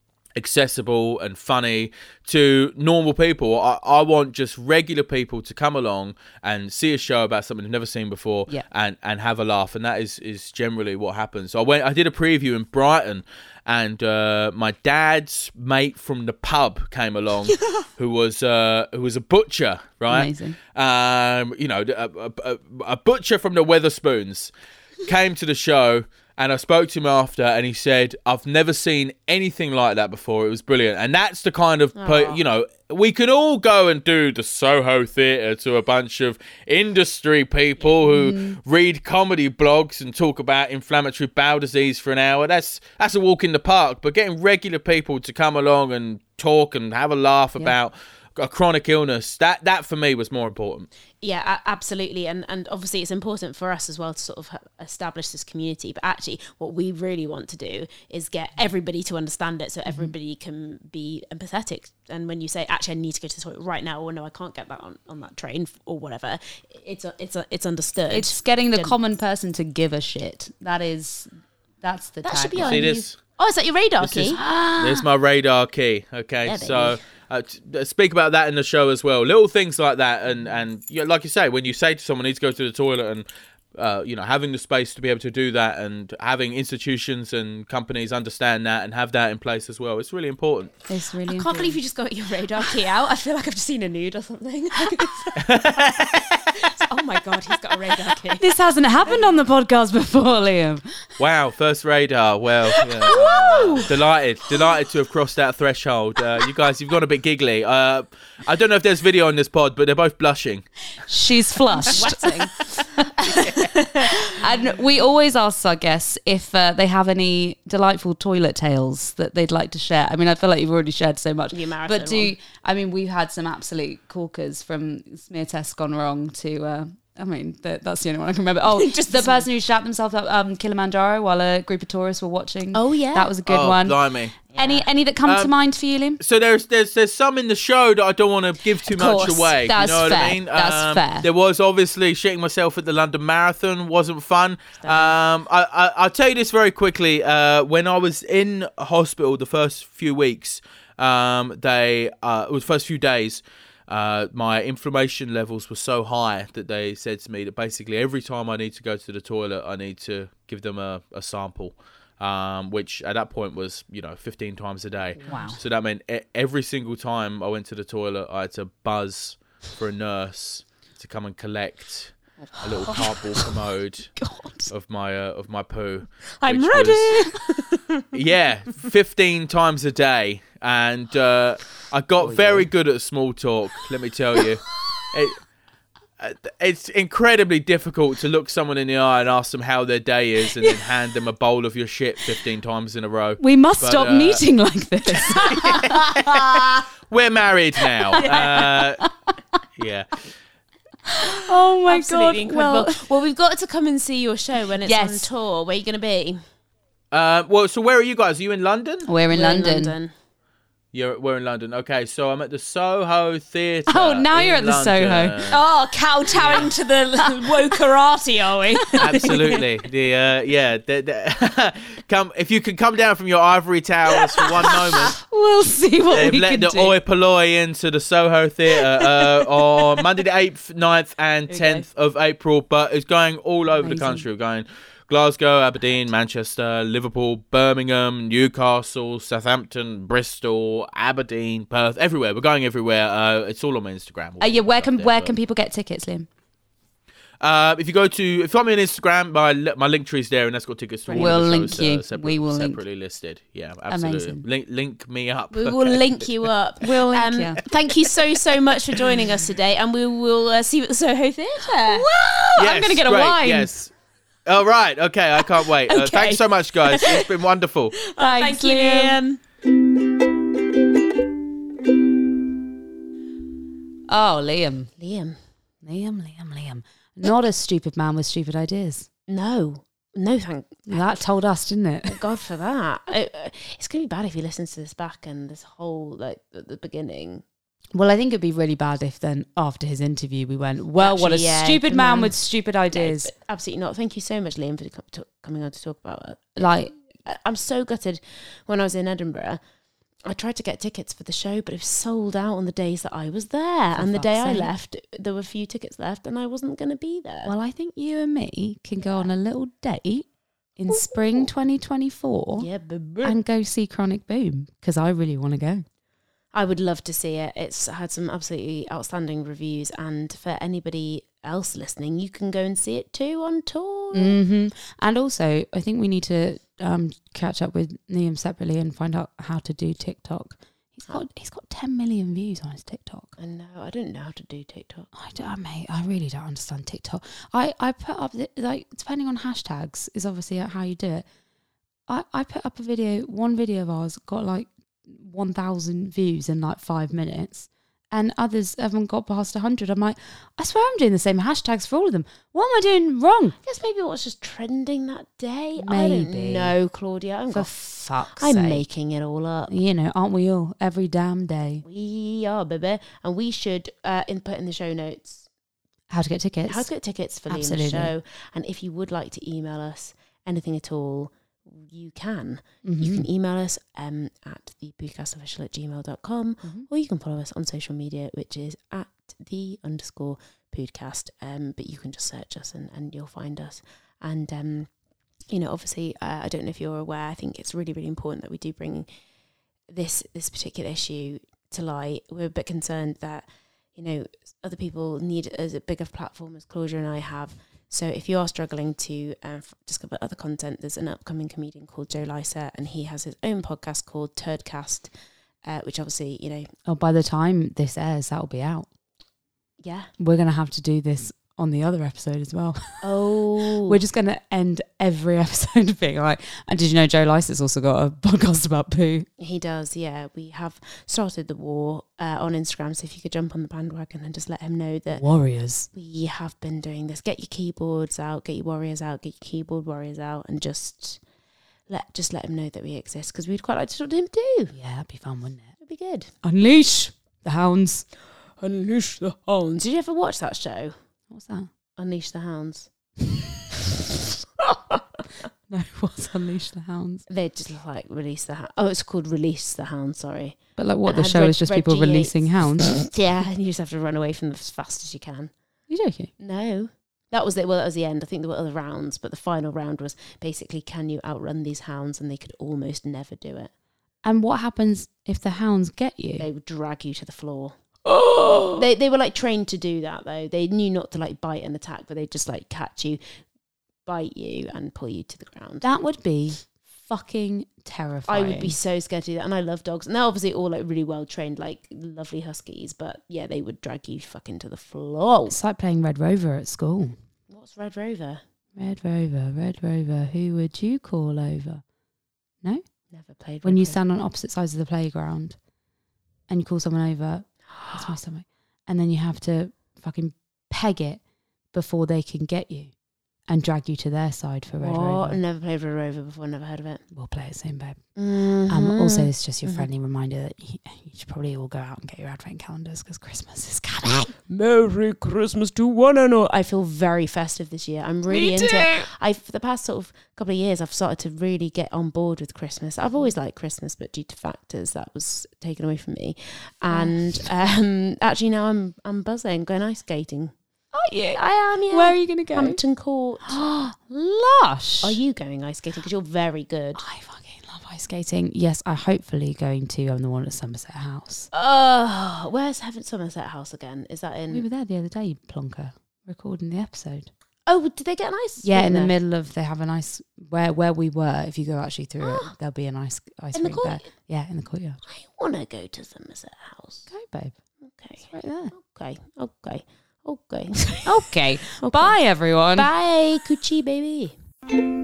accessible and funny to normal people. I, I want just regular people to come along and see a show about something they've never seen before Yeah. and, and have a laugh. And that is, is generally what happens. So I went, I did a preview in Brighton and uh, my dad's mate from the pub came along who was uh, who was a butcher, right? Amazing. Um, you know, a, a, a butcher from the Weatherspoons came to the show. And I spoke to him after, and he said, "I've never seen anything like that before. It was brilliant." And that's the kind of, per, you know, we can all go and do the Soho Theatre to a bunch of industry people who read comedy blogs and talk about inflammatory bowel disease for an hour. That's that's a walk in the park. But getting regular people to come along and talk and have a laugh about a chronic illness, that that for me was more important. Yeah, a- absolutely. And and obviously it's important for us as well to sort of ha- establish this community. But actually what we really want to do is get everybody to understand it so everybody can be empathetic. And when you say, actually, I need to go to the toilet right now, or no, I can't get that on, on that train or whatever, it's a, it's a, it's understood. It's getting the Gen- common person to give a shit. That is, that's the That should be tagline. our See new, this? Oh, is that your radar This key? is- There's my radar key. Okay, Yeah, so uh, t- speak about that in the show as well. Little things like that, and and yeah, like you say, when you say to someone, "Needs to go to the toilet," and uh, you know, having the space to be able to do that, and having institutions and companies understand that and have that in place as well, it's really important. It's really I can't important. believe you just got your radar key out. I feel like I've just seen a nude or something. Oh my god, he's got a radar key. This hasn't happened on the podcast before, Liam. Wow, first radar. Well, yeah, uh, delighted, delighted to have crossed that threshold. Uh, you guys, you've gone a bit giggly. Uh, I don't know if there's video on this pod, but they're both blushing. She's flushed. Sweating. And we always ask our guests if uh, they have any delightful toilet tales that they'd like to share. I mean, I feel like you've already shared so much. Your marathon But do, one. I mean, we've had some absolute corkers from smear tests gone wrong to, uh, I mean, the, that's the only one I can remember. Oh, just the person who shot themselves up um, Kilimanjaro while a group of tourists were watching. Oh, yeah. That was a good oh, one. blimey. Any any that come to Um, mind for you, Liam? So there's there's there's some in the show that I don't want to give too Of much course, away. that's you know what fair, I mean? that's fair. There was obviously shitting myself at the London Marathon. Wasn't fun. Um, I, I I'll tell you this very quickly. Uh, when I was in hospital the first few weeks, um, they uh, it was the first few days. Uh, my inflammation levels were so high that they said to me that basically every time I need to go to the toilet, I need to give them a, a sample. Um, which at that point was, you know, fifteen times a day. Wow. So that meant e- every single time I went to the toilet, I had to buzz for a nurse to come and collect a little cardboard commode of my uh, of my poo. I'm which ready. was- yeah, fifteen times a day, and uh, I got very good at small talk. Let me tell you. It, Uh, it's incredibly difficult to look someone in the eye and ask them how their day is and then hand them a bowl of your shit fifteen times in a row. We must But, stop uh, meeting like this. We're married now. Uh, yeah. Oh my Absolutely god! incredible. Well, Well, we've got to come and see your show when it's Yes. on tour. Where are you going to be? Uh, well, so where are you guys? Are you in London? we're in We're London. You're, we're in London. Okay, so I'm at the Soho Theatre. Oh, now in you're at the London. Soho. Oh, kowtowing to the wokerati, are we? Absolutely. The uh, yeah. The, the come if you can come down from your ivory towers for one moment. We'll see what They've we let can the do. oi polloi into the Soho Theatre uh, on Monday the eighth, ninth and we go. tenth of April, but it's going all over the Amazing. country. We're going Glasgow, Aberdeen, Manchester, Liverpool, Birmingham, Newcastle, Southampton, Bristol, Aberdeen, Perth, everywhere. We're going everywhere. Uh, it's all on my Instagram. Uh, yeah, where can There, where but- can people get tickets, Liam? Uh, if you go to, if you follow me on Instagram, my li- my link tree is there, and that's got tickets to all We'll of the link shows, you. Uh, separate, We will link. separately listed. Yeah, absolutely. Amazing. Link link me up. We will link you up. We'll link Um, you. Thank you so, so much for joining us today, and we will uh, see you at the Soho Theatre. I'm Yes, gonna get a great, wine. Yes. All right. Okay. I can't wait. Uh, Okay. thanks so much, guys. It's been wonderful. Thanks, Thank you, Liam. Oh, Liam, Liam. Liam, Liam, Liam. Not a stupid man with stupid ideas. No. No, thank That told us, didn't it? God for that. It, uh, it's going to be bad if he listens to this back and this whole, like, at the beginning. Well, I think it'd be really bad if then after his interview we went, well, what a Actually, yeah, stupid the man, man- with stupid ideas. No, but absolutely not. Thank you so much, Liam, for co- to- coming on to talk about it. Like, I- I'm so gutted. When I was in Edinburgh, I tried to get tickets for the show, but it was sold out on the days that I was there. For and the fuck's day I sake. left, there were a few tickets left, and I wasn't going to be there. well, I think you and me can go on a little date in spring twenty twenty-four yeah, baby. and go see Chronic Boom because I really want to go. I would love to see it. It's had some absolutely outstanding reviews, and for anybody else listening, you can go and see it too on tour. hmm And also, I think we need to um, catch up with Liam separately and find out how to do TikTok. He's got he's got ten million views on his TikTok. I know. I don't know how to do TikTok. I don't, mate. I really don't understand TikTok. I, I put up the, like depending on hashtags is obviously how you do it. I, I put up a video. One video of ours got like one thousand views in like five minutes, and others haven't got past a hundred. I'm like, I swear I'm doing the same hashtags for all of them. What am I doing wrong? I guess maybe what's just trending that day. I Maybe. don't know, Claudia. I'm, For got, fuck's I'm sake. making it all up. You know, aren't we all every damn day? We are, baby. And we should uh, input in the show notes How to get tickets? how to get tickets for Liam's Absolutely. show. And if you would like to email us anything at all, you can. Mm-hmm. You can email us um, at the podcast official at gmail dot com, Mhm. or you can follow us on social media, which is at the underscore podcast. Um, but you can just search us and, and you'll find us. And, um, you know, obviously, uh, I don't know if you're aware, I think it's really, really important that we do bring this this particular issue to light. We're a bit concerned that, you know, other people need as a bigger platform as Claudia and I have. So if you are struggling to uh, f- discover other content, there's an upcoming comedian called Joe Lycett, and he has his own podcast called Turdcast, uh, which obviously, you know, Oh, by the time this airs, that'll be out. yeah. We're going to have to do this on the other episode as well. Oh, We're just going to end every episode being like, and did you know Joe Lycett's also got a podcast about poo? he does, yeah. We have started the war uh, on Instagram, so if you could jump on the bandwagon and just let him know that Warriors. we have been doing this. Get your keyboards out, get your warriors out, get your keyboard warriors out, and just let just let him know that we exist, because we'd quite like to talk to him too. Yeah, that'd be fun, wouldn't it? It'd be good. Unleash the hounds. Unleash the hounds. Did you ever watch that show? What's that? Unleash the Hounds. No, what's Unleash the Hounds? They just like release the hound. Oh, it's called Release the Hounds. Sorry. But like what, And the had show Reg- is just Reggie people releasing Yates. hounds? Yeah, and you just have to run away from them as fast as you can. You joking? No, that was it. Well, that was the end. I think there were other rounds, but the final round was basically, can you outrun these hounds? And they could almost never do it. And what happens if the hounds get you? They would drag you to the floor. Oh! They they were like trained to do that though. They knew not to like bite and attack, but they just like catch you, bite you, and pull you to the ground. That would be fucking terrifying. I would be so scared to do that. And I love dogs. And they're obviously all like really well trained, like lovely huskies. But yeah, they would drag you fucking to the floor. It's like playing Red Rover at school. What's Red Rover? Red Rover, Red Rover, who would you call over? No? Never played. When Red you Rover. stand on opposite sides of the playground and you call someone over, that's my stomach, and then you have to fucking peg it before they can get you and drag you to their side for Red What? Rover. Never played Red Rover before. Never heard of it. We'll play it soon, babe. Mm-hmm. Um, also, it's just your Mhm. friendly reminder that you, you should probably all go out and get your advent calendars because Christmas is coming. Merry Christmas to one and all. I feel very festive this year. I'm really into it. I for the past sort of couple of years, I've started to really get on board with Christmas. I've always liked Christmas, but due to factors, that was taken away from me. And um, actually, now I'm I'm buzzing, going ice skating. Are you? I am. Yeah. Where are you going to go? Hampton Court. Lush. Are you going ice skating? Because you're very good. I fucking love ice skating. Yes, I'm hopefully going to um, the one at Somerset House. Oh, where's Heaven Somerset House again? Is that in? We were there the other day, you plonker, recording the episode. Oh, did they get an ice? Yeah, rink in the there? middle of, they have a nice, where where we were, if you go actually through it, there'll be a nice ice In the rink there. court? Yeah, in the courtyard. I want to go to Somerset House. Go, babe. Okay. It's right there. Okay. Okay. Okay. Okay. Bye, everyone. Bye, coochie baby.